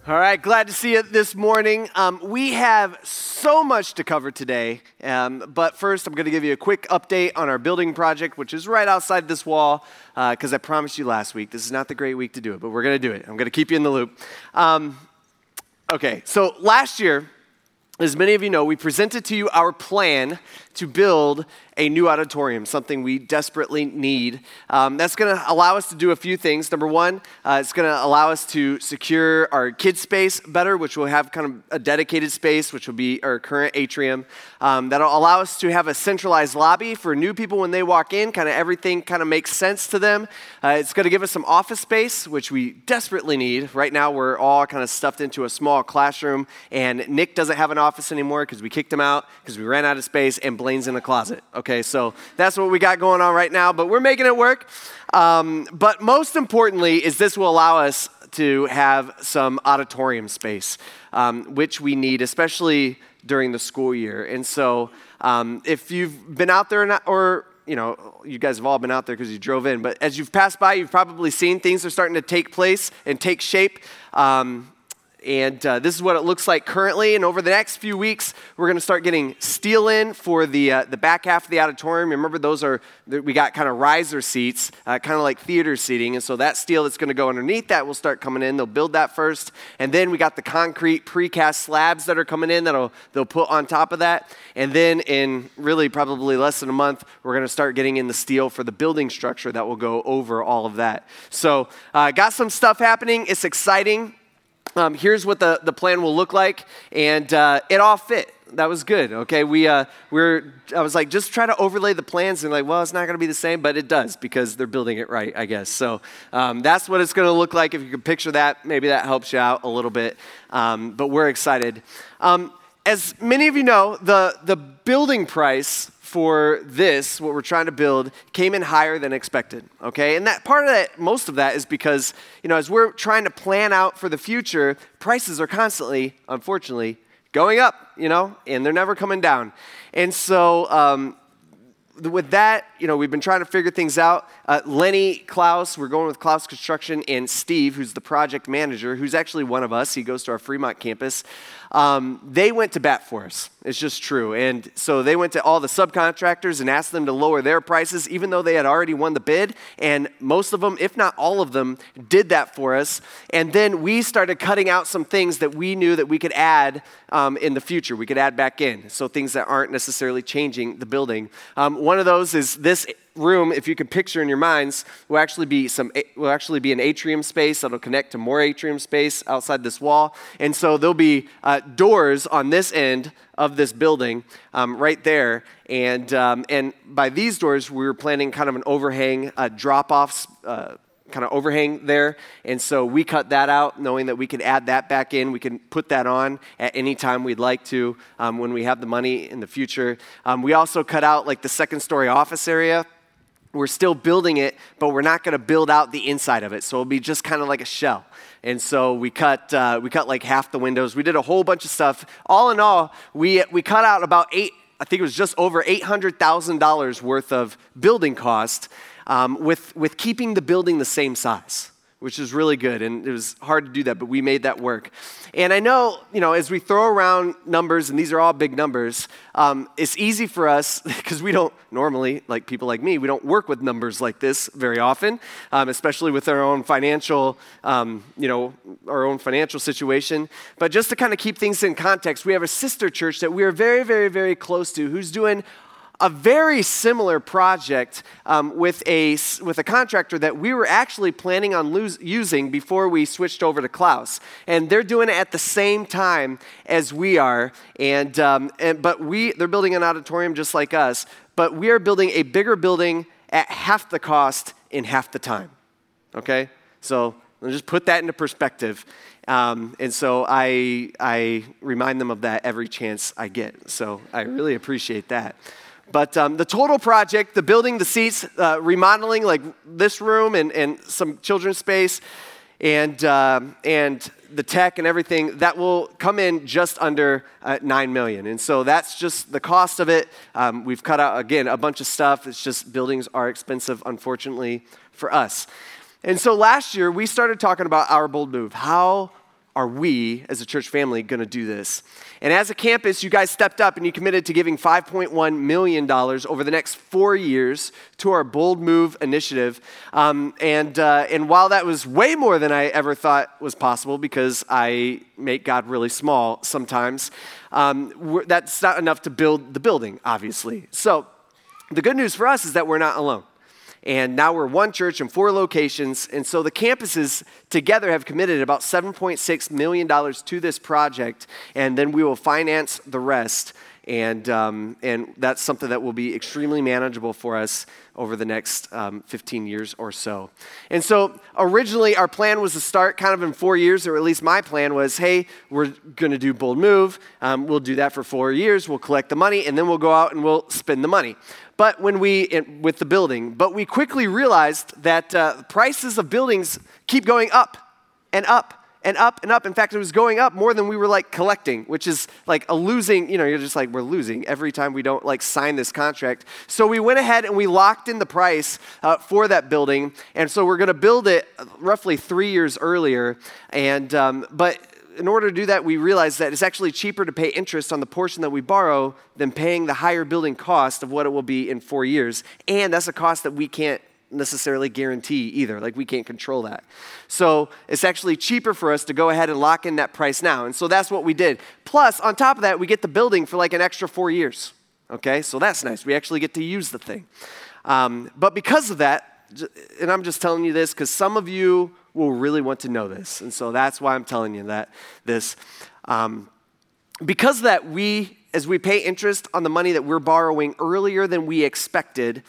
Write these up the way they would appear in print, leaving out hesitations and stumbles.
All right, glad to see you this morning. We have so much to cover today, but first I'm going to give you a quick update on our building project, which is right outside this wall, because I promised you last week, this is not the great week to do it, but we're going to do it. I'm going to keep you in the loop. Okay, so last year, as many of you know, we presented to you our plan to build a new auditorium, something we desperately need. That's going to allow us to do a few things. Number one, it's going to allow us to secure our kids' space better, which will have kind of a dedicated space, which will be our current atrium. That'll allow us to have a centralized lobby for new people when they walk in, kind of everything kind of makes sense to them. It's going to give us some office space, which we desperately need. Right now, we're all kind of stuffed into a small classroom, and Nick doesn't have an office anymore because we kicked him out because we ran out of space, and Blaine's in a closet. Okay, so that's what we got going on right now, but we're making it work. But most importantly is this will allow us to have some auditorium space, which we need, especially during the school year. And so if you've been out there or you know, you guys have all been out there because you drove in, but as you've passed by, you've probably seen things are starting to take place and take shape. And this is what it looks like currently. And over the next few weeks, we're going to start getting steel in for the back half of the auditorium. Remember, we got kind of riser seats, kind of like theater seating. And so that steel that's going to go underneath that will start coming in. They'll build that first. And then we got the concrete precast slabs that are coming in they'll put on top of that. And then in really probably less than a month, we're going to start getting in the steel for the building structure that will go over all of that. So got some stuff happening. It's exciting. Here's what the plan will look like, and it all fit. That was good, okay? I was like, just try to overlay the plans, and like, well, it's not going to be the same, but it does, because they're building it right, I guess. So that's what it's going to look like. If you can picture that, maybe that helps you out a little bit, but we're excited. As many of you know, the building price for this, what we're trying to build, came in higher than expected, okay? And that part of that, most of that is because, you know, as we're trying to plan out for the future, prices are constantly, unfortunately, going up, you know, and they're never coming down. And so with that, you know, we've been trying to figure things out. Lenny Klaus, we're going with Klaus Construction, and Steve, who's the project manager, who's actually one of us. He goes to our Fremont campus. They went to bat for us. It's just true. And so they went to all the subcontractors and asked them to lower their prices, even though they had already won the bid. And most of them, if not all of them, did that for us. And then we started cutting out some things that we knew that we could add in the future. We could add back in. So things that aren't necessarily changing the building. One of those is this room, if you can picture in your minds, will actually be an atrium space that'll connect to more atrium space outside this wall. And so there'll be doors on this end of this building right there. And by these doors, we were planning kind of an overhang, drop-offs, kind of overhang there. And so we cut that out, knowing that we could add that back in. We can put that on at any time we'd like to when we have the money in the future. We also cut out like the second-story office area. We're still building it, but we're not going to build out the inside of it. So it'll be just kind of like a shell. And so we cut like half the windows. We did a whole bunch of stuff. All in all, we cut out about I think it was just over $800,000 worth of building cost with keeping the building the same size, which is really good. And it was hard to do that, but we made that work. And I know, you know, as we throw around numbers, and these are all big numbers, it's easy for us, because we don't normally, like people like me, we don't work with numbers like this very often, especially with our own financial, our own financial situation. But just to kind of keep things in context, we have a sister church that we are very, very, very close to, who's doing a very similar project with a contractor that we were actually planning on using before we switched over to Klaus. And they're doing it at the same time as we are. But they're building an auditorium just like us, but we are building a bigger building at half the cost in half the time. Okay? So let's just put that into perspective. And so I remind them of that every chance I get. So I really appreciate that. But the total project, the building, the seats, remodeling like this room and some children's space, and the tech and everything, that will come in just under $9 million. And so that's just the cost of it. We've cut out, again, a bunch of stuff. It's just buildings are expensive, unfortunately, for us. And so last year, we started talking about our bold move. How are we, as a church family, going to do this? And as a campus, you guys stepped up and you committed to giving $5.1 million over the next 4 years to our Bold Move initiative. And while that was way more than I ever thought was possible, because I make God really small sometimes, that's not enough to build the building, obviously. So the good news for us is that we're not alone. And now we're one church in 4 locations. And so the campuses together have committed about $7.6 million to this project. And then we will finance the rest. And that's something that will be extremely manageable for us over the next 15 years or so. And so originally our plan was to start kind of in 4 years, or at least my plan was, hey, we're going to do Bold Move. We'll do that for 4 years. We'll collect the money, and then we'll go out and we'll spend the money. But with the building, we quickly realized that prices of buildings keep going up and up and up and up. In fact, it was going up more than we were collecting, which is like a losing, you're just like, we're losing every time we don't sign this contract. So we went ahead and we locked in the price for that building. And so we're going to build it roughly 3 years earlier. But in order to do that, we realized that it's actually cheaper to pay interest on the portion that we borrow than paying the higher building cost of what it will be in 4 years. And that's a cost that we can't necessarily guarantee either. We can't control that. So it's actually cheaper for us to go ahead and lock in that price now. And so that's what we did. Plus, on top of that, we get the building for an extra 4 years. Okay, so that's nice. We actually get to use the thing. But because of that, and I'm just telling you this because some of you will really want to know this. And so that's why I'm telling you this. Because of that, as we pay interest on the money that we're borrowing earlier than we expected,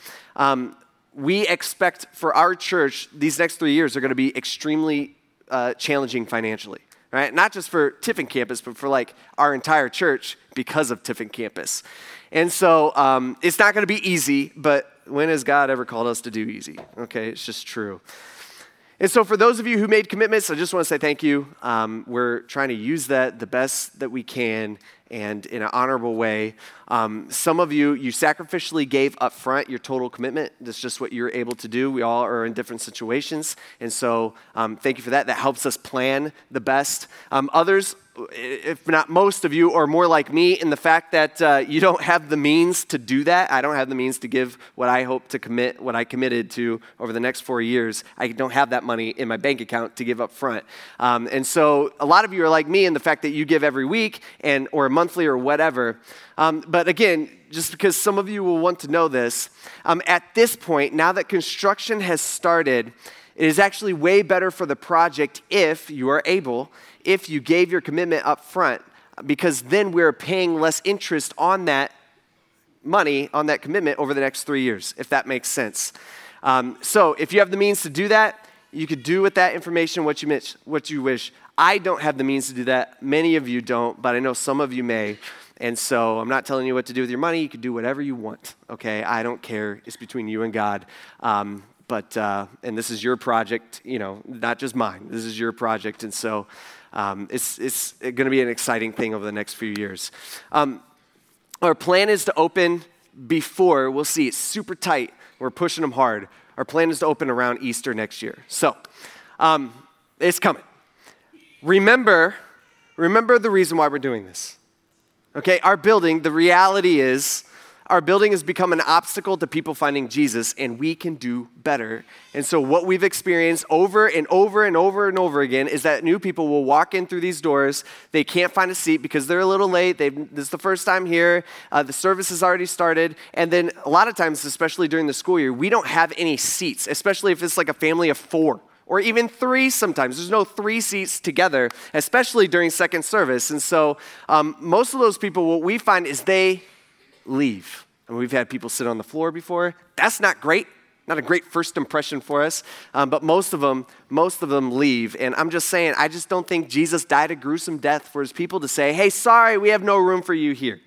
we expect for our church, these next 3 years are going to be extremely challenging financially, right? Not just for Tiffin Campus, but for our entire church because of Tiffin Campus. And so it's not going to be easy, but when has God ever called us to do easy? Okay, it's just true. And so for those of you who made commitments, I just want to say thank you. We're trying to use that the best that we can and in an honorable way. Some of you sacrificially gave up front your total commitment. That's just what you're able to do. We all are in different situations. And so thank you for that. That helps us plan the best. Others, if not most of you, are more like me in the fact that you don't have the means to do that. I don't have the means to give what I hope to commit, what I committed to over the next 4 years. I don't have that money in my bank account to give up front. And so a lot of you are like me in the fact that you give every week or monthly or whatever. But again, just because some of you will want to know this, at this point, now that construction has started, it is actually way better for the project if you are able, if you gave your commitment up front, because then we're paying less interest on that money, on that commitment over the next 3 years, if that makes sense. So if you have the means to do that, you could do with that information what you wish. I don't have the means to do that. Many of you don't, but I know some of you may. And so I'm not telling you what to do with your money. You can do whatever you want, okay? I don't care. It's between you and God. And this is your project, not just mine. This is your project. And so it's going to be an exciting thing over the next few years. Our plan is to open before, we'll see, it's super tight. We're pushing them hard. Our plan is to open around Easter next year. So it's coming. Remember the reason why we're doing this. Okay, our building, the reality is, our building has become an obstacle to people finding Jesus, and we can do better. And so what we've experienced over and over and over and over again is that new people will walk in through these doors. They can't find a seat because they're a little late. This is the first time here. The service has already started. And then a lot of times, especially during the school year, we don't have any seats, especially if it's a family of 4. Or even 3 sometimes. There's no 3 seats together, especially during second service. And so most of those people, what we find is they leave. And we've had people sit on the floor before. That's not great. Not a great first impression for us. But most of them leave. And I'm just saying, I just don't think Jesus died a gruesome death for his people to say, hey, sorry, we have no room for you here.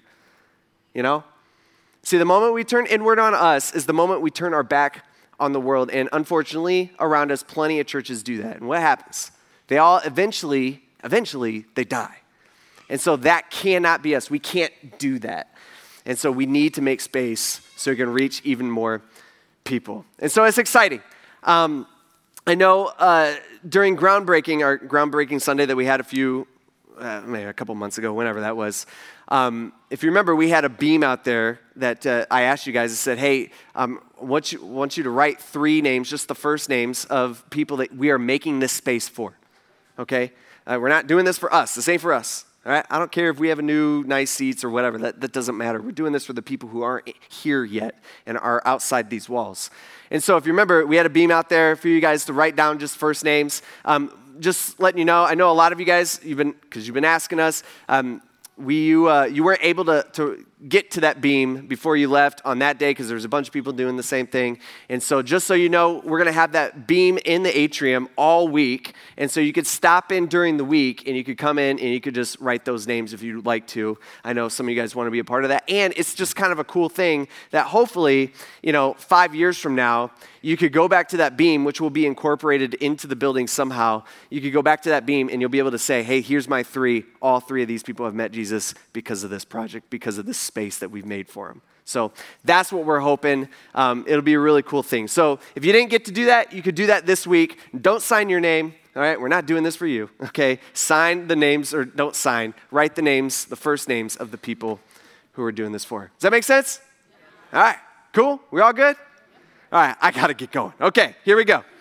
See, the moment we turn inward on us is the moment we turn our back on the world. And unfortunately, around us, plenty of churches do that. And what happens? They all eventually, they die. And so that cannot be us. We can't do that. And so we need to make space so we can reach even more people. And so it's exciting. I know during our groundbreaking Sunday that we had maybe a couple months ago, whenever that was, if you remember, we had a beam out there that I asked you guys. I said, hey, I want you to write 3 names, just the first names of people that we are making this space for, okay? We're not doing this for us. This ain't for us, all right? I don't care if we have a new nice seats or whatever. That doesn't matter. We're doing this for the people who aren't here yet and are outside these walls. And so if you remember, we had a beam out there for you guys to write down just first names. Just letting you know, I know a lot of you guys, because you've been asking us, you weren't able to get to that beam before you left on that day because there was a bunch of people doing the same thing. And so just so you know, we're going to have that beam in the atrium all week. And so you could stop in during the week and you could come in and you could just write those names if you'd like to. I know some of you guys want to be a part of that. And it's just kind of a cool thing that hopefully, 5 years from now, you could go back to that beam, which will be incorporated into the building somehow. You could go back to that beam and you'll be able to say, hey, here's my 3. All 3 of these people have met Jesus because of this project, because of this space that we've made for them. So that's what we're hoping. It'll be a really cool thing. So if you didn't get to do that, you could do that this week. Don't sign your name. All right, we're not doing this for you, okay? Sign the names, or don't sign. Write the names, the first names of the people who we're doing this for. Does that make sense? All right, cool. We all good? All right, I got to get going. Okay, here we go.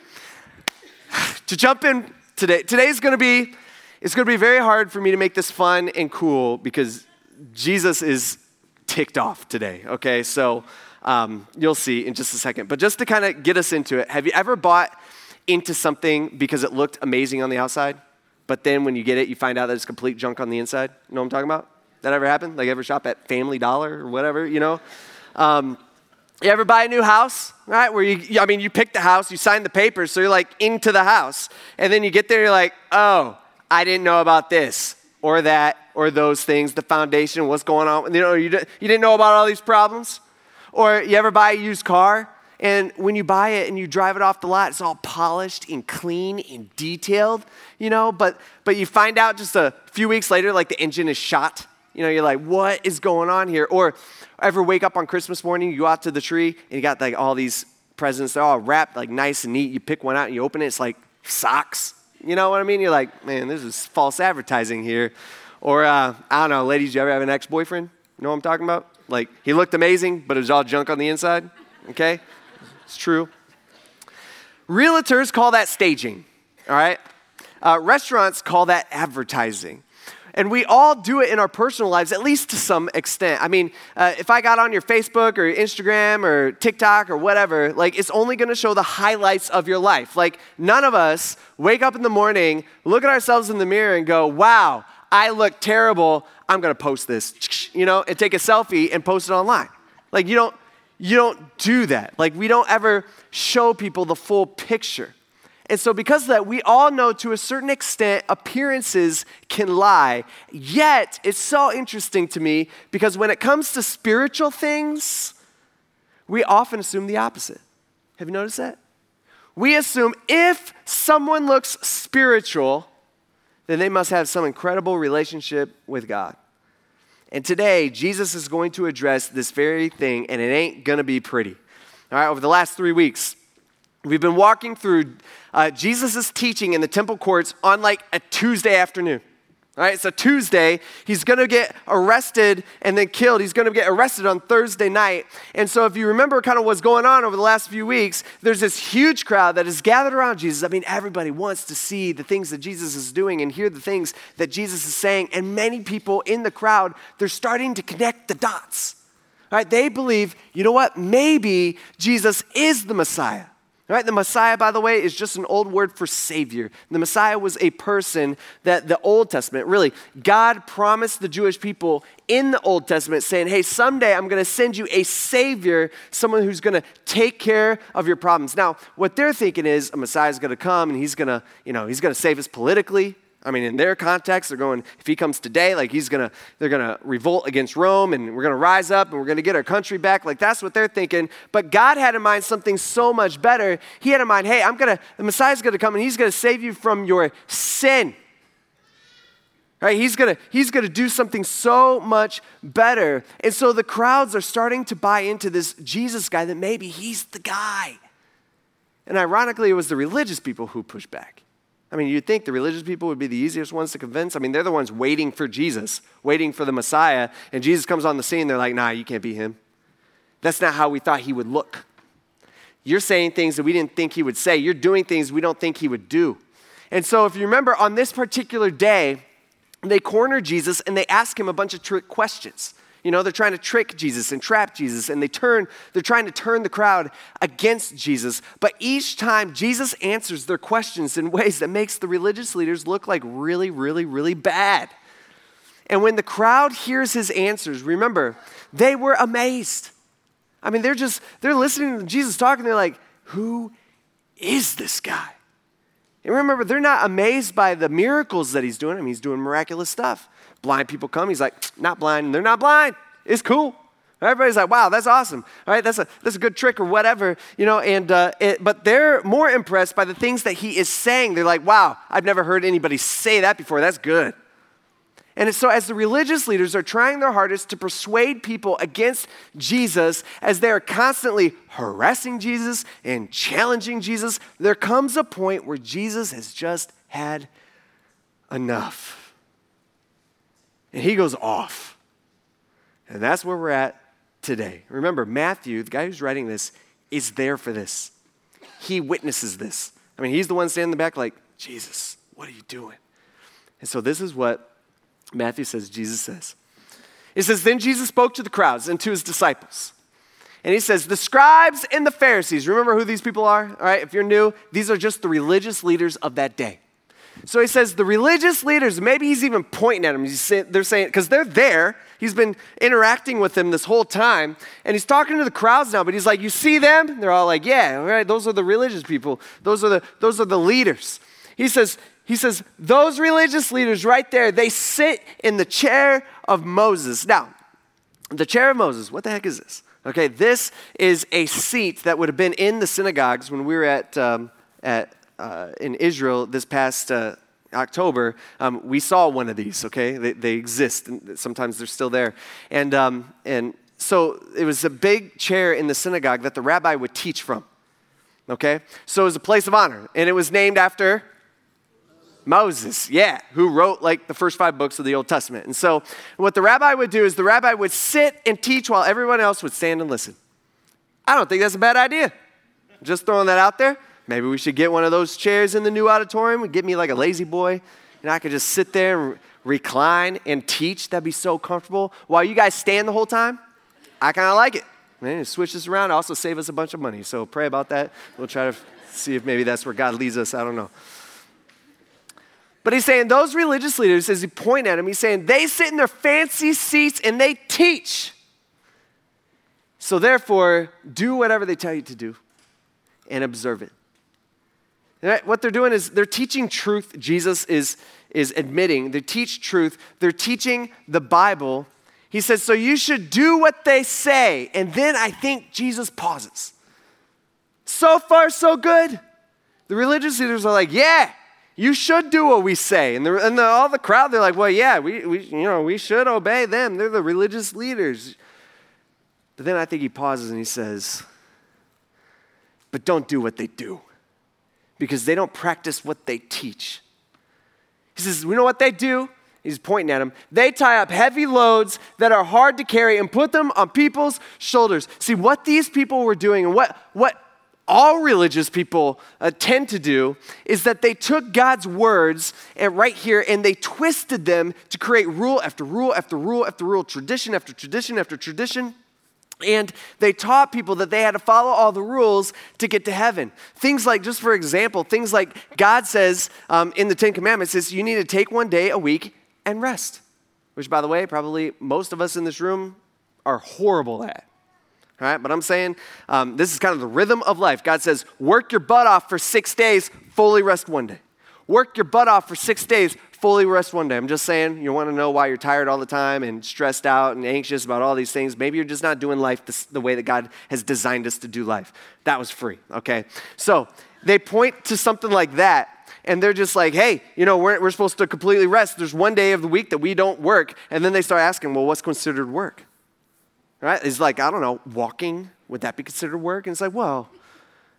To jump in today's going to be, it's going to be very hard for me to make this fun and cool because Jesus is ticked off today, okay? So you'll see in just a second. But just to kind of get us into it, have you ever bought into something because it looked amazing on the outside, but then when you get it, you find out that it's complete junk on the inside? You know what I'm talking about? That ever happened? Like, ever shop at Family Dollar or whatever, You ever buy a new house, right? Where you pick the house, you sign the papers, so you're like into the house. And then you get there, you're like, oh, I didn't know about this or that or those things, the foundation, what's going on. You didn't know about all these problems. Or you ever buy a used car, and when you buy it and you drive it off the lot, it's all polished and clean and detailed, but you find out just a few weeks later, like the engine is shot. You're like, what is going on here? Or ever wake up on Christmas morning, you go out to the tree, and you got like all these presents. They're all wrapped like nice and neat. You pick one out and you open it. It's like socks. You know what I mean? You're like, man, this is false advertising here. Or I don't know, ladies, you ever have an ex-boyfriend? You know what I'm talking about? Like, he looked amazing, but it was all junk on the inside. Okay? It's true. Realtors call that staging. All right? Restaurants call that advertising. And we all do it in our personal lives, at least to some extent. I mean, if I got on your Facebook or Instagram or TikTok or whatever, like, it's only going to show the highlights of your life. Like, none of us wake up in the morning, look at ourselves in the mirror and go, wow, I look terrible. I'm going to post this, and take a selfie and post it online. Like, you don't do that. Like, we don't ever show people the full picture. And so because of that, we all know to a certain extent appearances can lie. Yet, it's so interesting to me because when it comes to spiritual things, we often assume the opposite. Have you noticed that? We assume if someone looks spiritual, then they must have some incredible relationship with God. And today, Jesus is going to address this very thing, and it ain't going to be pretty. All right, over the last 3 weeks, we've been walking through Jesus' teaching in the temple courts on like a Tuesday afternoon. All right, so Tuesday, he's going to get arrested and then killed. He's going to get arrested on Thursday night. And so if you remember kind of what's going on over the last few weeks, there's this huge crowd that is gathered around Jesus. I mean, everybody wants to see the things that Jesus is doing and hear the things that Jesus is saying. And many people in the crowd, they're starting to connect the dots. All right, they believe, you know what, maybe Jesus is the Messiah. Right? The Messiah, by the way, is just an old word for Savior. The Messiah was a person that the Old Testament, really, God promised the Jewish people in the Old Testament saying, hey, someday I'm going to send you a Savior, someone who's going to take care of your problems. Now, what they're thinking is a Messiah is going to come and he's going to save us politically. I mean, in their context, they're going, if he comes today, like they're going to revolt against Rome and we're going to rise up and we're going to get our country back. Like that's what they're thinking. But God had in mind something so much better. He had in mind, hey, the Messiah's going to come and he's going to save you from your sin. Right? He's going to do something so much better. And so the crowds are starting to buy into this Jesus guy that maybe he's the guy. And ironically, it was the religious people who pushed back. I mean, you'd think the religious people would be the easiest ones to convince. I mean, they're the ones waiting for Jesus, waiting for the Messiah, and Jesus comes on the scene, they're like, nah, you can't be him. That's not how we thought he would look. You're saying things that we didn't think he would say. You're doing things we don't think he would do. And so if you remember, on this particular day, they corner Jesus and they ask him a bunch of trick questions. You know, they're trying to trick Jesus and trap Jesus, and they're trying to turn the crowd against Jesus. But each time, Jesus answers their questions in ways that makes the religious leaders look like really, really, really bad. And when the crowd hears his answers, remember, they were amazed. I mean, they're listening to Jesus talk, and they're like, who is this guy? And remember, they're not amazed by the miracles that he's doing. I mean, he's doing miraculous stuff. Blind people come, he's like, not blind, and they're not blind. It's cool. Everybody's like, wow, that's awesome. All right, that's a good trick or whatever, you know, but they're more impressed by the things that he is saying. They're like, wow, I've never heard anybody say that before. That's good. And so as the religious leaders are trying their hardest to persuade people against Jesus, as they are constantly harassing Jesus and challenging Jesus, there comes a point where Jesus has just had enough. And he goes off. And that's where we're at today. Remember, Matthew, the guy who's writing this, is there for this. He witnesses this. I mean, he's the one standing in the back like, Jesus, what are you doing? And so this is what Matthew says, Jesus says. It says, then Jesus spoke to the crowds and to his disciples. And he says, the scribes and the Pharisees, remember who these people are? All right, if you're new, these are just the religious leaders of that day. So he says, the religious leaders, maybe he's even pointing at them. They're saying, because they're there. He's been interacting with them this whole time. And he's talking to the crowds now, but he's like, you see them? They're all like, yeah, all right, those are the religious people. Those are the leaders. He says, those religious leaders right there, they sit in the chair of Moses. Now, the chair of Moses, what the heck is this? Okay, this is a seat that would have been in the synagogues when we were in Israel this past October. We saw one of these, okay? They exist, and sometimes they're still there. And so it was a big chair in the synagogue that the rabbi would teach from, okay? So it was a place of honor, and it was named after Moses, yeah, who wrote like the first 5 books of the Old Testament. And so what the rabbi would do is the rabbi would sit and teach while everyone else would stand and listen. I don't think that's a bad idea. Just throwing that out there. Maybe we should get one of those chairs in the new auditorium and get me like a lazy boy, and I could just sit there and recline and teach. That'd be so comfortable. While you guys stand the whole time, I kind of like it. Man, switch this around. Also save us a bunch of money. So pray about that. We'll try to see if maybe that's where God leads us. I don't know. But he's saying those religious leaders, as he pointed at him, he's saying they sit in their fancy seats and they teach. So therefore, do whatever they tell you to do and observe it. And what they're doing is they're teaching truth. Jesus is admitting. They teach truth. They're teaching the Bible. He says, so you should do what they say. And then I think Jesus pauses. So far, so good. The religious leaders are like, yeah, you should do what we say. And all the crowd, they're like, well, yeah, we should obey them. They're the religious leaders. But then I think he pauses and he says, but don't do what they do, because they don't practice what they teach. He says, we know what they do. He's pointing at them. They tie up heavy loads that are hard to carry and put them on people's shoulders. See, what these people were doing and what all religious people tend to do is that they took God's words and right here and they twisted them to create rule after rule after rule after rule, tradition after tradition after tradition. And they taught people that they had to follow all the rules to get to heaven. Things like, just for example, things like God says in the 10 Commandments is you need to take one day a week and rest. Which, by the way, probably most of us in this room are horrible at. All right, but I'm saying this is kind of the rhythm of life. God says, work your butt off for 6 days, fully rest one day. Work your butt off for 6 days, fully rest one day. I'm just saying, you want to know why you're tired all the time and stressed out and anxious about all these things. Maybe you're just not doing life the way that God has designed us to do life. That was free, okay? So they point to something like that, and they're just like, hey, we're supposed to completely rest. There's one day of the week that we don't work. And then they start asking, well, what's considered work? Right? It's like, I don't know, walking, would that be considered work? And it's like, well,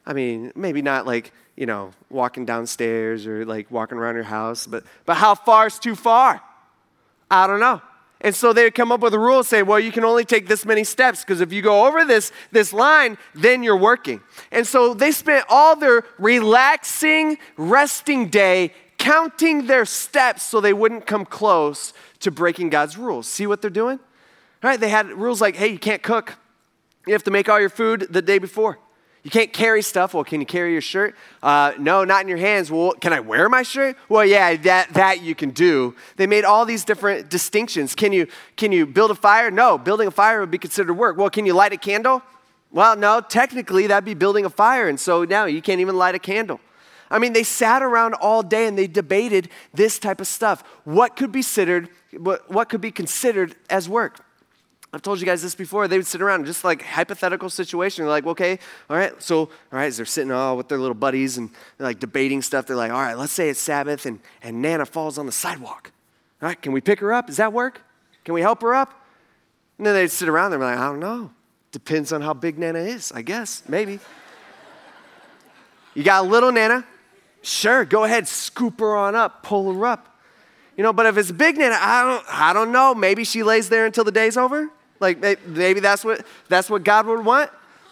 I mean, maybe not like, walking downstairs or like walking around your house, but how far is too far? I don't know. And so they would come up with a rule and say, well, you can only take this many steps because if you go over this line, then you're working. And so they spent all their relaxing, resting day counting their steps so they wouldn't come close to breaking God's rules. See what they're doing? All right, they had rules like, hey, you can't cook. You have to make all your food the day before. You can't carry stuff. Well, can you carry your shirt? No, not in your hands. Well, can I wear my shirt? Well, yeah, that you can do. They made all these different distinctions. Can you build a fire? No, building a fire would be considered work. Well, can you light a candle? Well, no, technically that'd be building a fire, and so now you can't even light a candle. I mean, they sat around all day and they debated this type of stuff. What could be considered as work? I've told you guys this before. They would sit around just like hypothetical situation. They're like, okay, all right, as they're sitting all with their little buddies and they're like debating stuff. They're like, all right, let's say it's Sabbath and Nana falls on the sidewalk. All right, can we pick her up? Does that work? Can we help her up? And then they'd sit around. They're like, I don't know. Depends on how big Nana is, I guess, maybe. You got a little Nana? Sure, go ahead, scoop her on up, pull her up. But if it's a big Nana, I don't know. Maybe she lays there until the day's over. Like maybe that's what God would want,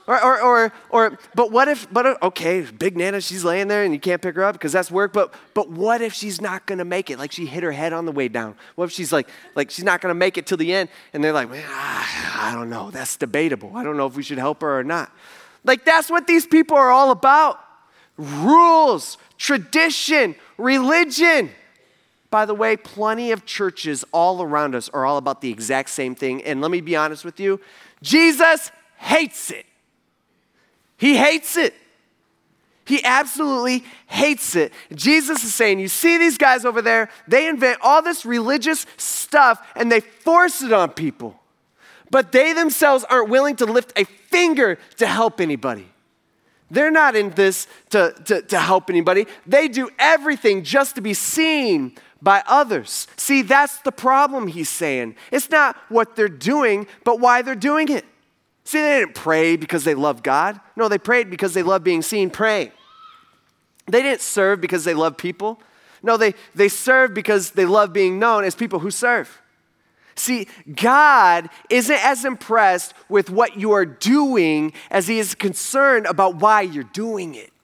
okay, big Nana, she's laying there and you can't pick her up because that's work. But what if she's not gonna make it? Like she hit her head on the way down. What if she's like she's not gonna make it till the end? And they're like, man, I don't know. That's debatable. I don't know if we should help her or not. Like that's what these people are all about: rules, tradition, religion. By the way, plenty of churches all around us are all about the exact same thing. And let me be honest with you, Jesus hates it. He hates it. He absolutely hates it. Jesus is saying, you see these guys over there, they invent all this religious stuff and they force it on people. But they themselves aren't willing to lift a finger to help anybody. They're not in this to help anybody. They do everything just to be seen by others. See, that's the problem, he's saying. It's not what they're doing, but why they're doing it. See, they didn't pray because they love God. No, they prayed because they love being seen praying. They didn't serve because they love people. No, they serve because they love being known as people who serve. See, God isn't as impressed with what you are doing as he is concerned about why you're doing it.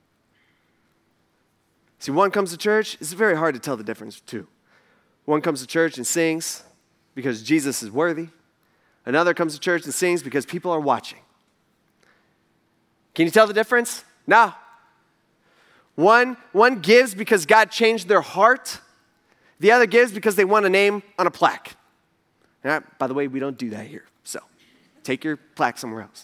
See, one comes to church, it's very hard to tell the difference too. One comes to church and sings because Jesus is worthy. Another comes to church and sings because people are watching. Can you tell the difference? No. One gives because God changed their heart. The other gives because they want a name on a plaque. By the way, we don't do that here, so take your plaque somewhere else.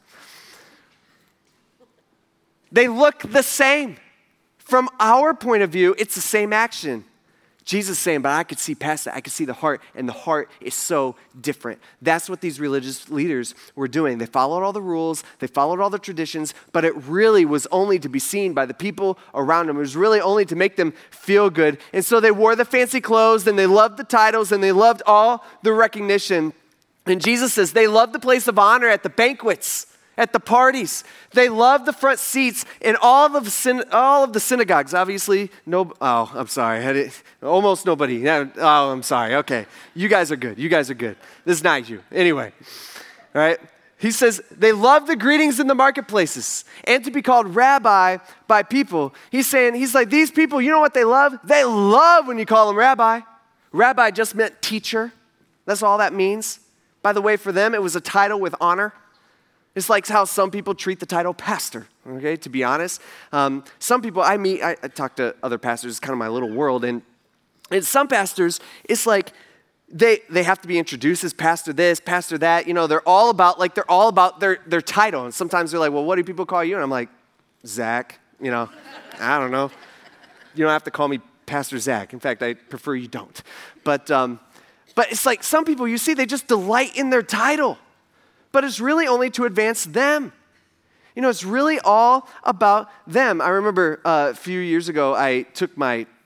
They look the same. From our point of view, it's the same action. Jesus is saying, but I could see past that. I could see the heart, and the heart is so different. That's what these religious leaders were doing. They followed all the rules, they followed all the traditions, but it really was only to be seen by the people around them. It was really only to make them feel good. And so they wore the fancy clothes, and they loved the titles, and they loved all the recognition. And Jesus says they loved the place of honor at the banquets, at the parties. They loved the front seats in all of the synagogues. Obviously, almost nobody. Oh, I'm sorry. Okay. You guys are good. This is not you. Anyway, all right. He says they love the greetings in the marketplaces and to be called rabbi by people. He's like, these people, you know what they love? They love when you call them rabbi. Rabbi just meant teacher. That's all that means. By the way, for them, it was a title with honor. It's like how some people treat the title pastor, okay, to be honest. Some people I talk to other pastors, it's kind of my little world, and some pastors, it's like they have to be introduced as pastor this, pastor that, they're all about their title. And sometimes they're like, well, what do people call you? And I'm like, Zach, I don't know. You don't have to call me Pastor Zach. In fact, I prefer you don't. But it's like some people, you see, they just delight in their title. But it's really only to advance them. It's really all about them. I remember a few years ago, I took my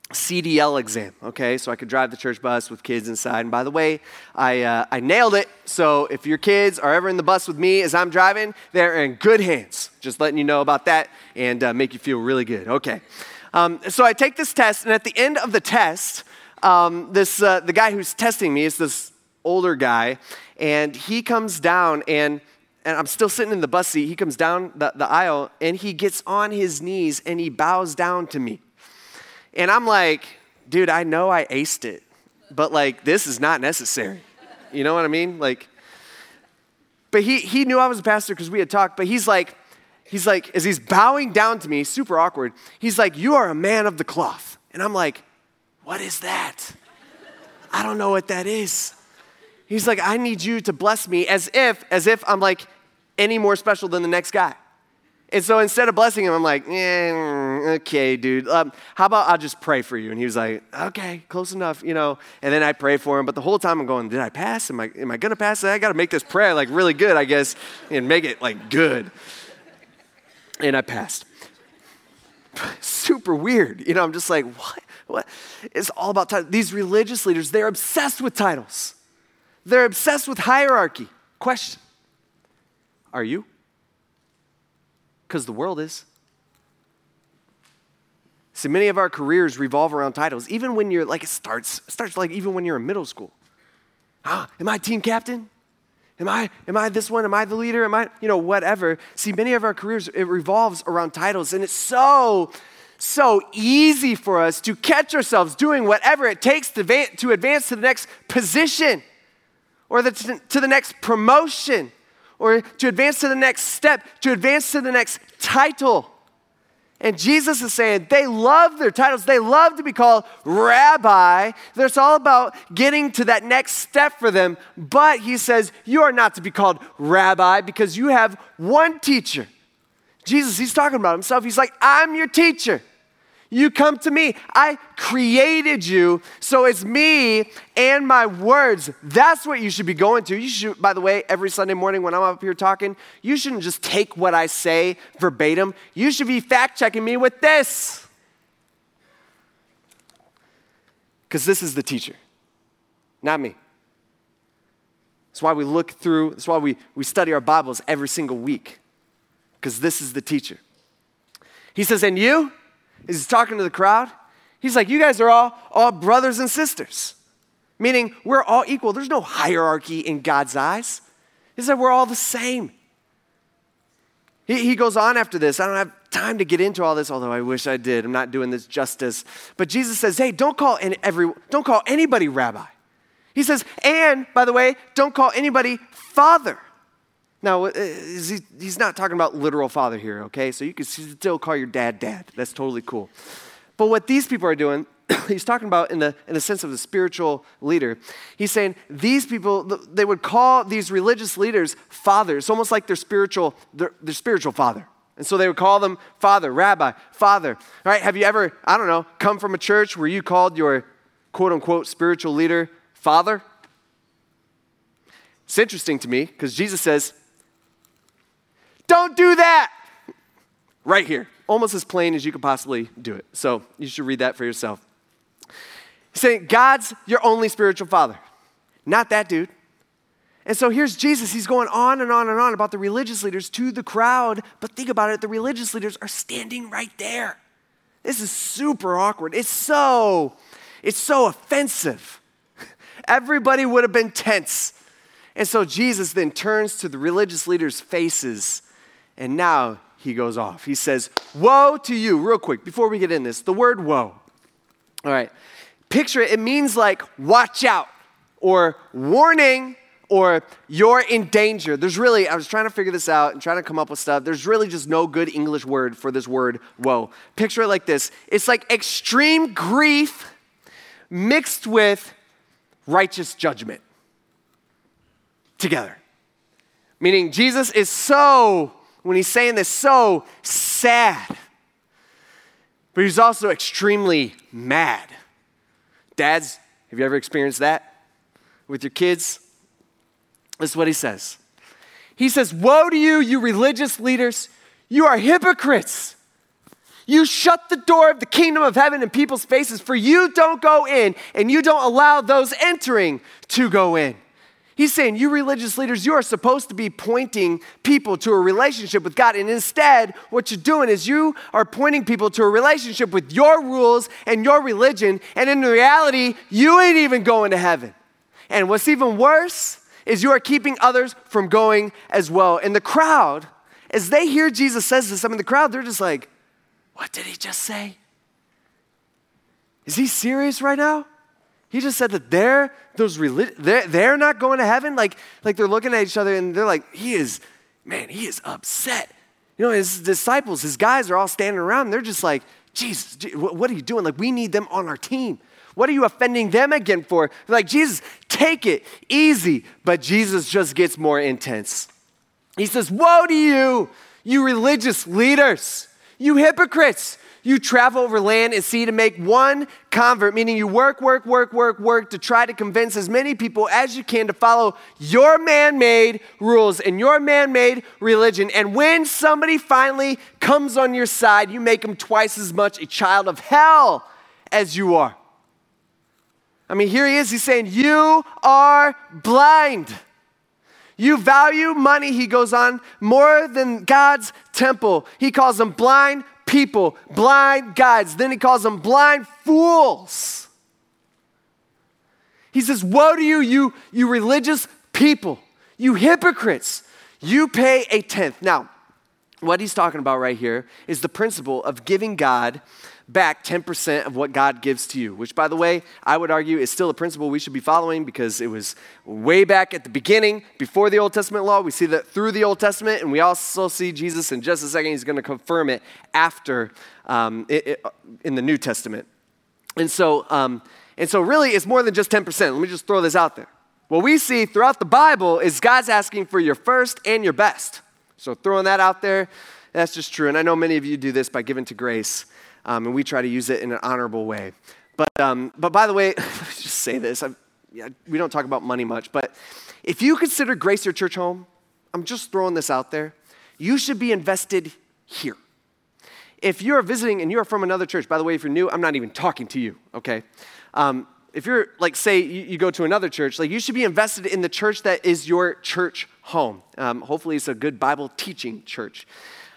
CDL exam, okay? So I could drive the church bus with kids inside. And by the way, I nailed it. So if your kids are ever in the bus with me as I'm driving, they're in good hands. Just letting you know about that and make you feel really good. Okay. So I take this test, and at the end of the test, the guy who's testing me is this older guy, and he comes down, and I'm still sitting in the bus seat. He comes down the aisle, and he gets on his knees, and he bows down to me. And I'm like, dude, I know I aced it, but like, this is not necessary. You know what I mean? Like, but he knew I was a pastor because we had talked, but he's like, as he's bowing down to me, super awkward, he's like, you are a man of the cloth. And I'm like, what is that? I don't know what that is. He's like, I need you to bless me as if I'm like any more special than the next guy. And so instead of blessing him, I'm like, okay, dude. How about I'll just pray for you? And he was like, okay, close enough, you know. And then I pray for him. But the whole time I'm going, did I pass? Am I going to pass? I got to make this prayer like really good, I guess, and make it like good. And I passed. Super weird. You know, I'm just like, what? It's all about titles. These religious leaders, they're obsessed with titles. They're obsessed with hierarchy. Question, are you? Because the world is. See, many of our careers revolve around titles. Even when you're like, it starts like even when you're in middle school. Am I team captain? Am I this one? Am I the leader? Am I, whatever. See, many of our careers, it revolves around titles. And it's so easy for us to catch ourselves doing whatever it takes to advance to the next position or to the next promotion, or to advance to the next step, to advance to the next title. And Jesus is saying they love their titles. They love to be called rabbi. It's all about getting to that next step for them. But he says, you are not to be called rabbi because you have one teacher. Jesus, he's talking about himself. He's like, I'm your teacher. You come to me. I created you, so it's me and my words. That's what you should be going to. You should, by the way, every Sunday morning when I'm up here talking, you shouldn't just take what I say verbatim. You should be fact-checking me with this. Because this is the teacher, not me. That's why that's why we study our Bibles every single week. Because this is the teacher. He says, and you? He's talking to the crowd. He's like, you guys are all brothers and sisters. Meaning we're all equal. There's no hierarchy in God's eyes. He said we're all the same. He goes on after this. I don't have time to get into all this, although I wish I did. I'm not doing this justice. But Jesus says, hey, don't call anybody rabbi. He says, and by the way, don't call anybody father. Now, he's not talking about literal father here, okay? So you can still call your dad. That's totally cool. But what these people are doing, he's talking about in the sense of the spiritual leader. He's saying these people, they would call these religious leaders fathers. It's almost like their spiritual father. And so they would call them father, rabbi, father. All right, have you ever, come from a church where you called your quote-unquote spiritual leader father? It's interesting to me because Jesus says, don't do that. Right here. Almost as plain as you could possibly do it. So you should read that for yourself. He's saying, God's your only spiritual father. Not that dude. And so here's Jesus. He's going on and on and on about the religious leaders to the crowd. But think about it. The religious leaders are standing right there. This is super awkward. It's so offensive. Everybody would have been tense. And so Jesus then turns to the religious leaders' faces, and now he goes off. He says, woe to you. Real quick, before we get in this, the word woe. All right, picture it. It means like watch out or warning or you're in danger. I was trying to figure this out and trying to come up with stuff. There's really just no good English word for this word woe. Picture it like this. It's like extreme grief mixed with righteous judgment together. Meaning Jesus is when he's saying this, so sad. But he's also extremely mad. Dads, have you ever experienced that with your kids? This is what he says. He says, woe to you, you religious leaders. You are hypocrites. You shut the door of the kingdom of heaven in people's faces, for you don't go in and you don't allow those entering to go in. He's saying, you religious leaders, you are supposed to be pointing people to a relationship with God. And instead, what you're doing is you are pointing people to a relationship with your rules and your religion. And in reality, you ain't even going to heaven. And what's even worse is you are keeping others from going as well. And the crowd, as they hear Jesus says this, the crowd, they're just like, what did he just say? Is he serious right now? He just said that they're not going to heaven? Like they're looking at each other and they're like, he is upset. You know, his disciples, his guys are all standing around and they're just like, Jesus, what are you doing? Like, we need them on our team. What are you offending them again for? They're like, Jesus, take it easy. But Jesus just gets more intense. He says, woe to you, you religious leaders, you hypocrites. You travel over land and sea to make one convert, meaning you work to try to convince as many people as you can to follow your man-made rules and your man-made religion. And when somebody finally comes on your side, you make them twice as much a child of hell as you are. I mean, here he is. He's saying, you are blind. You value money, he goes on, more than God's temple. He calls them blind people, blind guides. Then he calls them blind fools. He says, woe to you, you religious people, you hypocrites. You pay a tenth. Now, what he's talking about right here is the principle of giving God back 10% of what God gives to you, which, by the way, I would argue is still a principle we should be following because it was way back at the beginning, before the Old Testament law. We see that through the Old Testament, and we also see Jesus in just a second. He's going to confirm it after in the New Testament. And so really, it's more than just 10%. Let me just throw this out there. What we see throughout the Bible is God's asking for your first and your best. So throwing that out there, that's just true. And I know many of you do this by giving to Grace. And we try to use it in an honorable way. But by the way, let's just say this. We don't talk about money much, but if you consider Grace your church home, I'm just throwing this out there, you should be invested here. If you're visiting and you're from another church, by the way, if you're new, I'm not even talking to you, okay? If you're, like, say you go to another church, like, you should be invested in the church that is your church home. Hopefully it's a good Bible teaching church.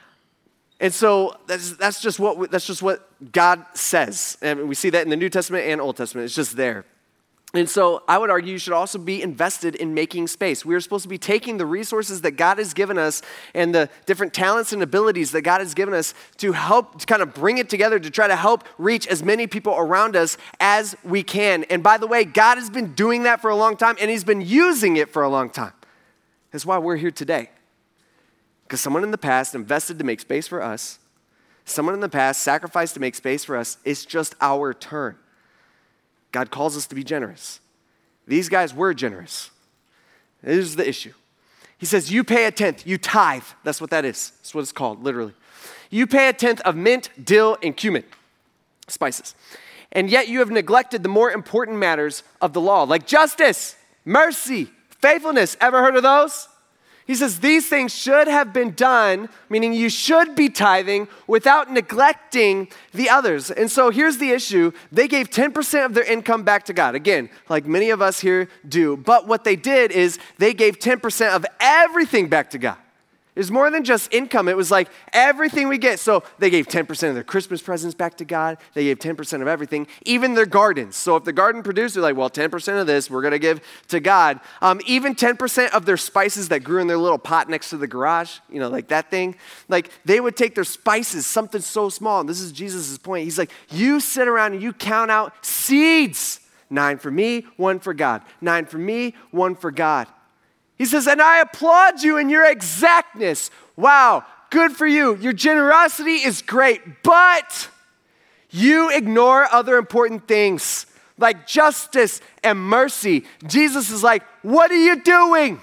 And so that's just what God says. And we see that in the New Testament and Old Testament. It's just there. And so I would argue you should also be invested in making space. We are supposed to be taking the resources that God has given us and the different talents and abilities that God has given us to help to kind of bring it together to try to help reach as many people around us as we can. And by the way, God has been doing that for a long time, and he's been using it for a long time. That's why we're here today. Because someone in the past invested to make space for us. Someone in the past sacrificed to make space for us. It's just our turn. God calls us to be generous. These guys were generous. This is the issue. He says, you pay a tenth, you tithe. That's what that is. That's what it's called, literally. You pay a tenth of mint, dill, and cumin, spices. And yet you have neglected the more important matters of the law, like justice, mercy, faithfulness. Ever heard of those? He says these things should have been done, meaning you should be tithing without neglecting the others. And so here's the issue. They gave 10% of their income back to God. Again, like many of us here do. But what they did is they gave 10% of everything back to God. It was more than just income. It was like everything we get. So they gave 10% of their Christmas presents back to God. They gave 10% of everything, even their gardens. So if the garden produced, they're like, well, 10% of this we're going to give to God. Even 10% of their spices that grew in their little pot next to the garage, you know, like that thing. Like they would take their spices, something so small. And this is Jesus' point. He's like, you sit around and you count out seeds. 9 for me, 1 for God. 9 for me, 1 for God. He says, and I applaud you in your exactness. Wow, good for you. Your generosity is great, but you ignore other important things like justice and mercy. Jesus is like, what are you doing?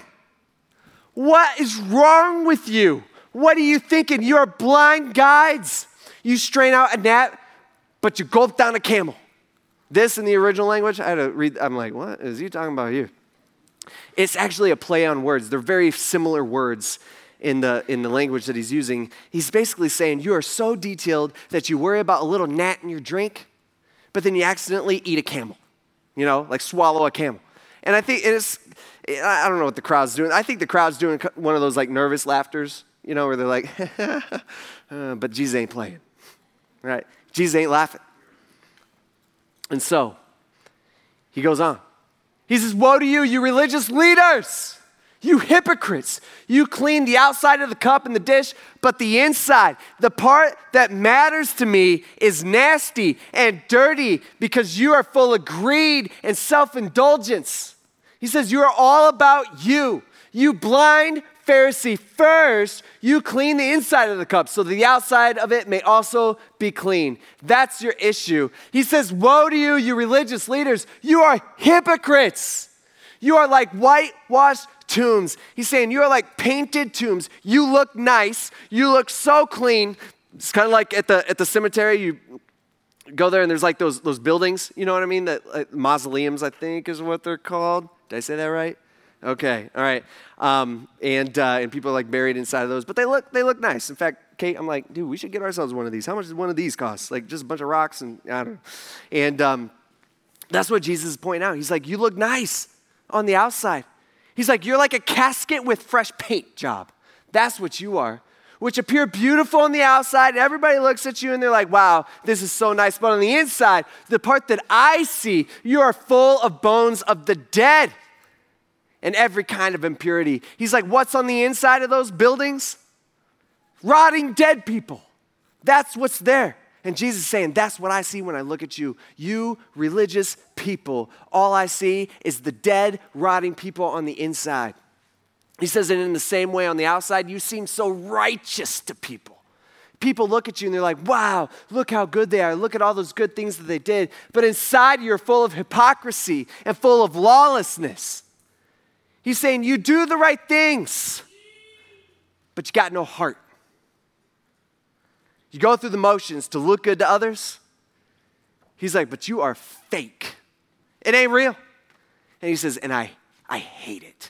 What is wrong with you? What are you thinking? You're blind guides. You strain out a gnat, but you gulp down a camel. This in the original language, I had to read, I'm like, what is he talking about here? It's actually a play on words. They're very similar words in the language that he's using. He's basically saying you are so detailed that you worry about a little gnat in your drink, but then you accidentally eat a camel, like swallow a camel. And I think I don't know what the crowd's doing. I think the crowd's doing one of those like nervous laughters, where they're like, but Jesus ain't playing, right? Jesus ain't laughing. And so he goes on. He says, woe to you, you religious leaders, you hypocrites. You clean the outside of the cup and the dish, but the inside, the part that matters to me, is nasty and dirty because you are full of greed and self-indulgence. He says, you are all about you. You blind Pharisee, first, you clean the inside of the cup so the outside of it may also be clean. That's your issue. He says, woe to you, you religious leaders. You are hypocrites. You are like whitewashed tombs. He's saying you are like painted tombs. You look nice. You look so clean. It's kind of like at the cemetery. You go there and there's like those buildings. You know what I mean? That like, mausoleums, I think, is what they're called. Did I say that right? Okay, all right. And people are like buried inside of those, but they look nice. In fact, Kate, I'm like, dude, we should get ourselves one of these. How much does one of these cost? Like just a bunch of rocks and I don't know. And that's what Jesus is pointing out. He's like, you look nice on the outside. He's like, you're like a casket with fresh paint job. That's what you are, which appear beautiful on the outside. Everybody looks at you and they're like, wow, this is so nice. But on the inside, the part that I see, you are full of bones of the dead and every kind of impurity. He's like, what's on the inside of those buildings? Rotting dead people. That's what's there. And Jesus is saying, that's what I see when I look at you. You religious people. All I see is the dead, rotting people on the inside. He says, and in the same way on the outside, you seem so righteous to people. People look at you and they're like, wow, look how good they are. Look at all those good things that they did. But inside you're full of hypocrisy and full of lawlessness. He's saying you do the right things, but you got no heart. You go through the motions to look good to others. He's like, but you are fake. It ain't real. And he says, and I hate it.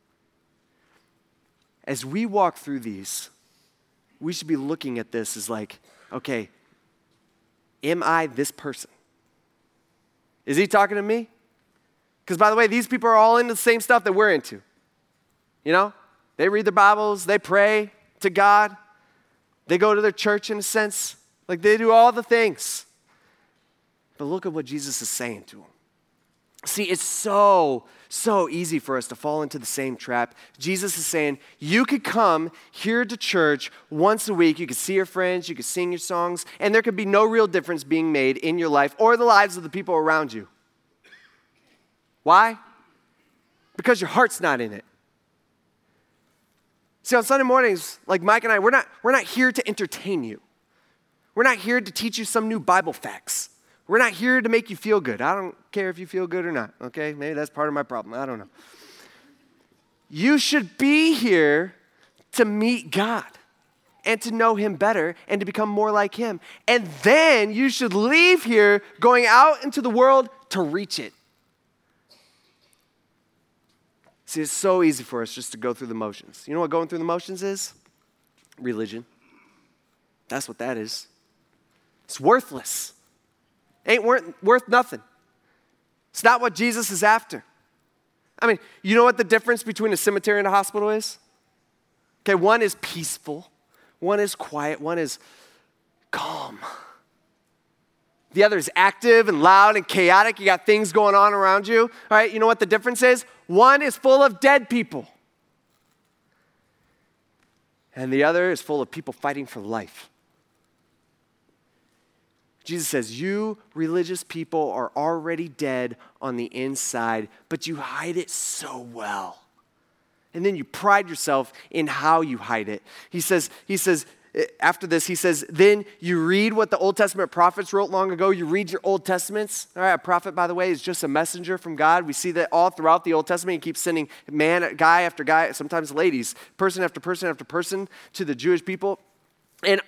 As we walk through these, we should be looking at this as like, okay, am I this person? Is he talking to me? Because by the way, these people are all into the same stuff that we're into. They read the Bibles, they pray to God, they go to their church in a sense, like they do all the things. But look at what Jesus is saying to them. See, it's so easy for us to fall into the same trap. Jesus is saying, you could come here to church once a week, you could see your friends, you could sing your songs, and there could be no real difference being made in your life or the lives of the people around you. Why? Because your heart's not in it. See, on Sunday mornings, like Mike and I, we're not here to entertain you. We're not here to teach you some new Bible facts. We're not here to make you feel good. I don't care if you feel good or not, okay? Maybe that's part of my problem. I don't know. You should be here to meet God and to know him better and to become more like him. And then you should leave here going out into the world to reach it. See, it's so easy for us just to go through the motions. You know what going through the motions is? Religion. That's what that is. It's worthless. Ain't worth nothing. It's not what Jesus is after. I mean, you know what the difference between a cemetery and a hospital is? Okay, one is peaceful, one is quiet, one is calm. The other is active and loud and chaotic. You got things going on around you. All right, you know what the difference is? One is full of dead people. And the other is full of people fighting for life. Jesus says, you religious people are already dead on the inside, but you hide it so well. And then you pride yourself in how you hide it. He says, after this, he says, then you read what the Old Testament prophets wrote long ago. You read your Old Testaments. All right, a prophet, by the way, is just a messenger from God. We see that all throughout the Old Testament. He keeps sending guy after guy, sometimes ladies, person after person after person to the Jewish people. And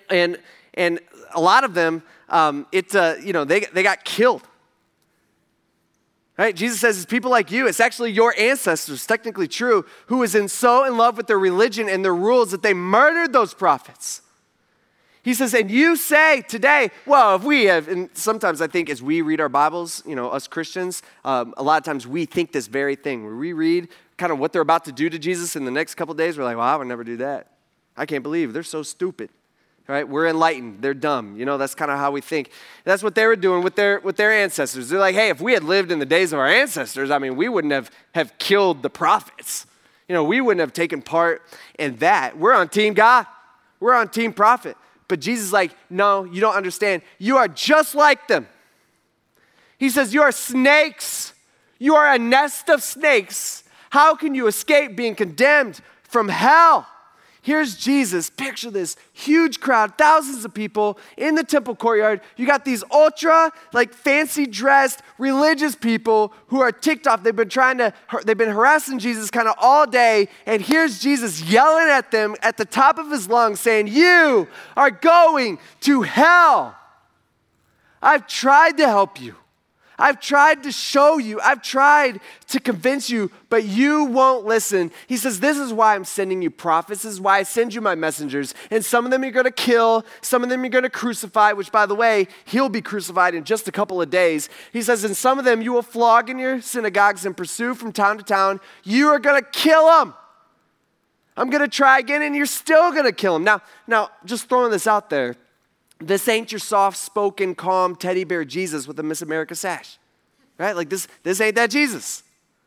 a lot of them, they got killed. Right? Jesus says it's people like you, it's actually your ancestors, technically true, who was so in love with their religion and their rules that they murdered those prophets. He says, and you say today, well, if we have, and sometimes I think as we read our Bibles, us Christians, a lot of times we think this very thing. Where we read kind of what they're about to do to Jesus in the next couple of days, we're like, well, I would never do that. I can't believe they're so stupid. Right? We're enlightened. They're dumb. That's kind of how we think. That's what they were doing with their ancestors. They're like, hey, if we had lived in the days of our ancestors, we wouldn't have killed the prophets. We wouldn't have taken part in that. We're on team God. We're on team prophet. But Jesus is like, no, you don't understand. You are just like them. He says, you are snakes. You are a nest of snakes. How can you escape being condemned from hell? Here's Jesus. Picture this huge crowd, thousands of people in the temple courtyard. You got these ultra, fancy dressed religious people who are ticked off. They've been harassing Jesus kind of all day. And here's Jesus yelling at them at the top of his lungs saying, you are going to hell. I've tried to help you. I've tried to show you. I've tried to convince you, but you won't listen. He says, this is why I'm sending you prophets. This is why I send you my messengers. And some of them you're going to kill. Some of them you're going to crucify, which, by the way, he'll be crucified in just a couple of days. He says, and some of them you will flog in your synagogues and pursue from town to town. You are going to kill them. I'm going to try again, and you're still going to kill them. Now, just throwing this out there. This ain't your soft-spoken, calm teddy bear Jesus with a Miss America sash, right? This ain't that Jesus.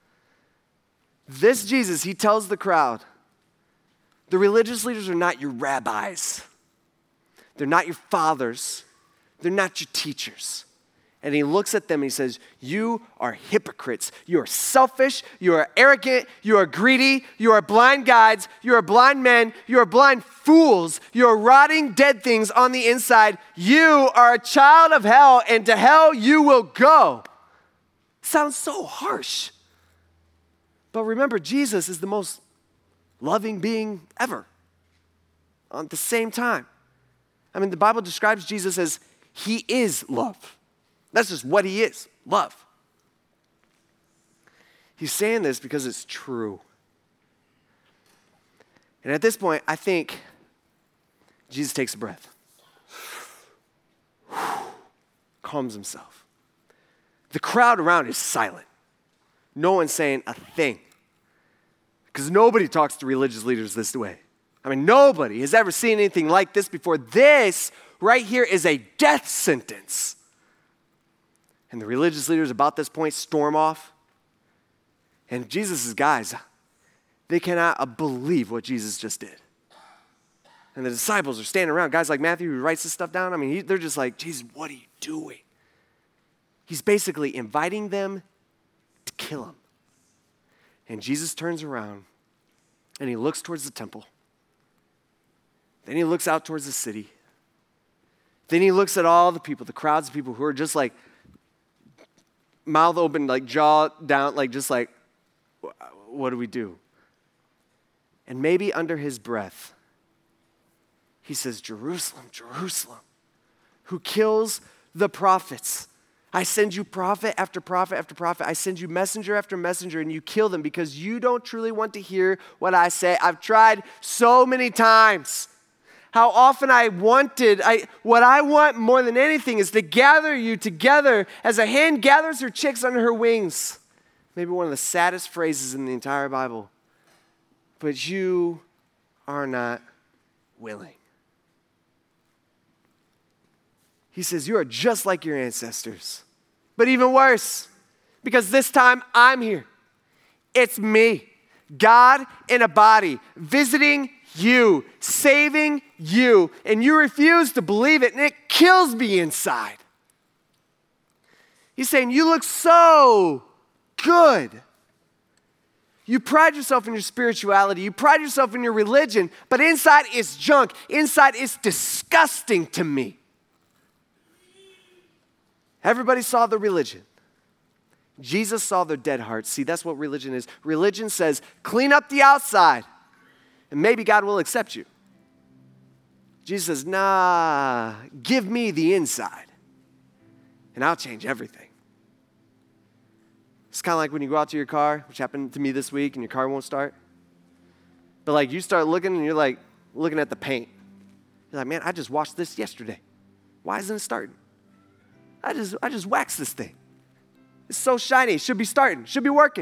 This Jesus, he tells the crowd, the religious leaders are not your rabbis. They're not your fathers. They're not your teachers. And he looks at them and he says, you are hypocrites. You are selfish. You are arrogant. You are greedy. You are blind guides. You are blind men. You are blind fools. You are rotting dead things on the inside. You are a child of hell, and to hell you will go. Sounds so harsh. But remember, Jesus is the most loving being ever. At the same time, the Bible describes Jesus as he is love. That's just what he is, love. He's saying this because it's true. And at this point, I think Jesus takes a breath, calms himself. The crowd around is silent. No one's saying a thing. Because nobody talks to religious leaders this way. Nobody has ever seen anything like this before. This right here is a death sentence. And the religious leaders about this point storm off. And Jesus' guys, they cannot believe what Jesus just did. And the disciples are standing around. Guys like Matthew who writes this stuff down, they're just like, Jesus, what are you doing? He's basically inviting them to kill him. And Jesus turns around and he looks towards the temple. Then he looks out towards the city. Then he looks at all the people, the crowds of people who are just like, mouth open, jaw down, what do we do? And maybe under his breath, he says, Jerusalem, Jerusalem, who kills the prophets. I send you prophet after prophet after prophet. I send you messenger after messenger, and you kill them because you don't truly want to hear what I say. I've tried so many times. How often what I want more than anything is to gather you together as a hen gathers her chicks under her wings. Maybe one of the saddest phrases in the entire Bible. But you are not willing. He says, you are just like your ancestors. But even worse, because this time I'm here. It's me, God in a body, visiting you, saving you, and you refuse to believe it, and it kills me inside. He's saying, you look so good. You pride yourself in your spirituality. You pride yourself in your religion, but inside it's junk. Inside it's disgusting to me. Everybody saw the religion. Jesus saw their dead hearts. See, that's what religion is. Religion says, clean up the outside, and maybe God will accept you. Jesus says, nah, give me the inside, and I'll change everything. It's kind of like when you go out to your car, which happened to me this week, and your car won't start. But like you start looking and you're like looking at the paint. You're like, man, I just washed this yesterday. Why isn't it starting? I just waxed this thing. It's so shiny. It should be starting. Should be working.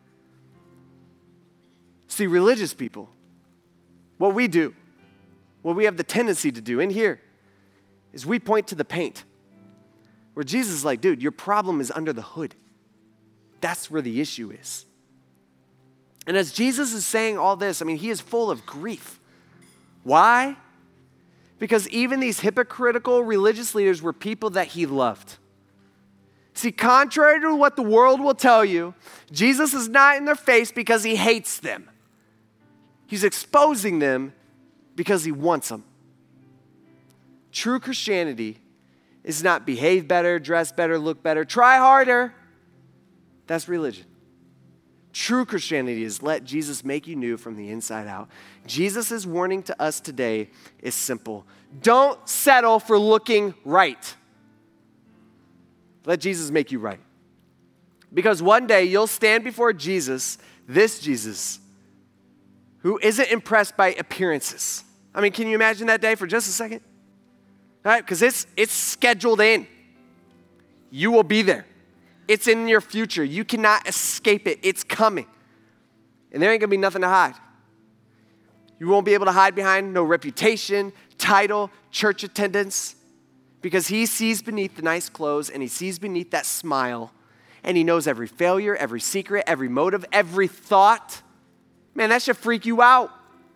See, religious people, what we do, what we have the tendency to do in here, is we point to the paint. Where Jesus is like, dude, your problem is under the hood. That's where the issue is. And as Jesus is saying all this, I mean, he is full of grief. Why? Because even these hypocritical religious leaders were people that he loved. See, contrary to what the world will tell you, Jesus is not in their face because he hates them. He's exposing them because he wants them. True Christianity is not behave better, dress better, look better, try harder. That's religion. True Christianity is let Jesus make you new from the inside out. Jesus' warning to us today is simple. Don't settle for looking right. Let Jesus make you right. Because one day you'll stand before Jesus, this Jesus, who isn't impressed by appearances. I mean, can you imagine that day for just a second? All right, because it's scheduled in. You will be there. It's in your future. You cannot escape it. It's coming. And there ain't going to be nothing to hide. You won't be able to hide behind no reputation, title, church attendance, because he sees beneath the nice clothes and he sees beneath that smile, and he knows every failure, every secret, every motive, every thought. Man, that should freak you out.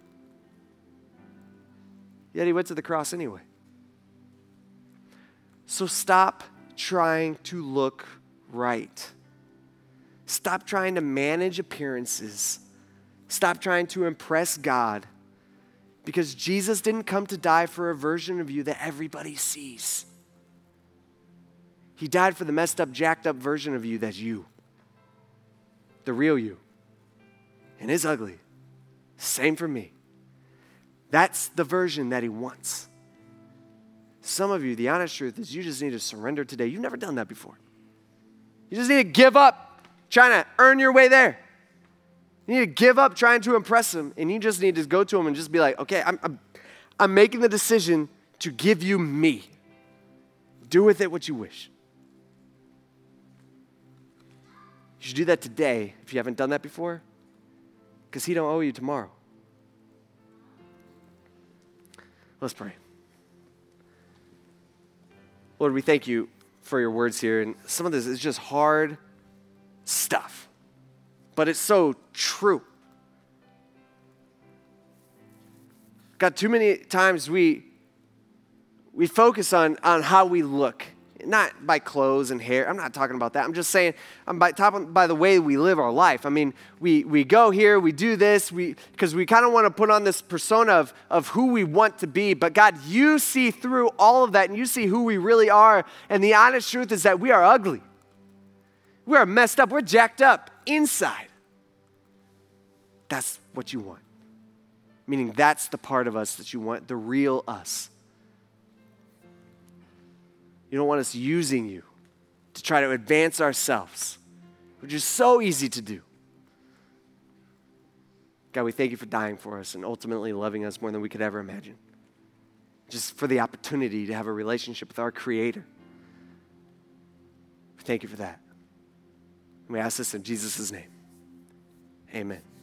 Yet he went to the cross anyway. So stop trying to look right. Stop trying to manage appearances. Stop trying to impress God, because Jesus didn't come to die for a version of you that everybody sees. He died for the messed up, jacked up version of you that's you. The real you. And it's ugly. Same for me. That's the version that he wants. Some of you, the honest truth is you just need to surrender today. You've never done that before. You just need to give up trying to earn your way there. You need to give up trying to impress him, and you just need to go to him and just be like, okay, I'm making the decision to give you me. Do with it what you wish. You should do that today if you haven't done that before, because he don't owe you tomorrow. Let's pray. Lord, we thank you for your words here. And some of this is just hard stuff, but it's so true. God, too many times we focus on how we look, not by clothes and hair. I'm not talking about that. I'm just saying by the way we live our life. I mean, we go here, we do this, because we kind of want to put on this persona of who we want to be. But God, you see through all of that, and you see who we really are. And the honest truth is that we are ugly. We are messed up. We're jacked up inside. That's what you want. Meaning that's the part of us that you want, the real us. You don't want us using you to try to advance ourselves, which is so easy to do. God, we thank you for dying for us and ultimately loving us more than we could ever imagine. Just for the opportunity to have a relationship with our Creator. We thank you for that. And we ask this in Jesus' name. Amen.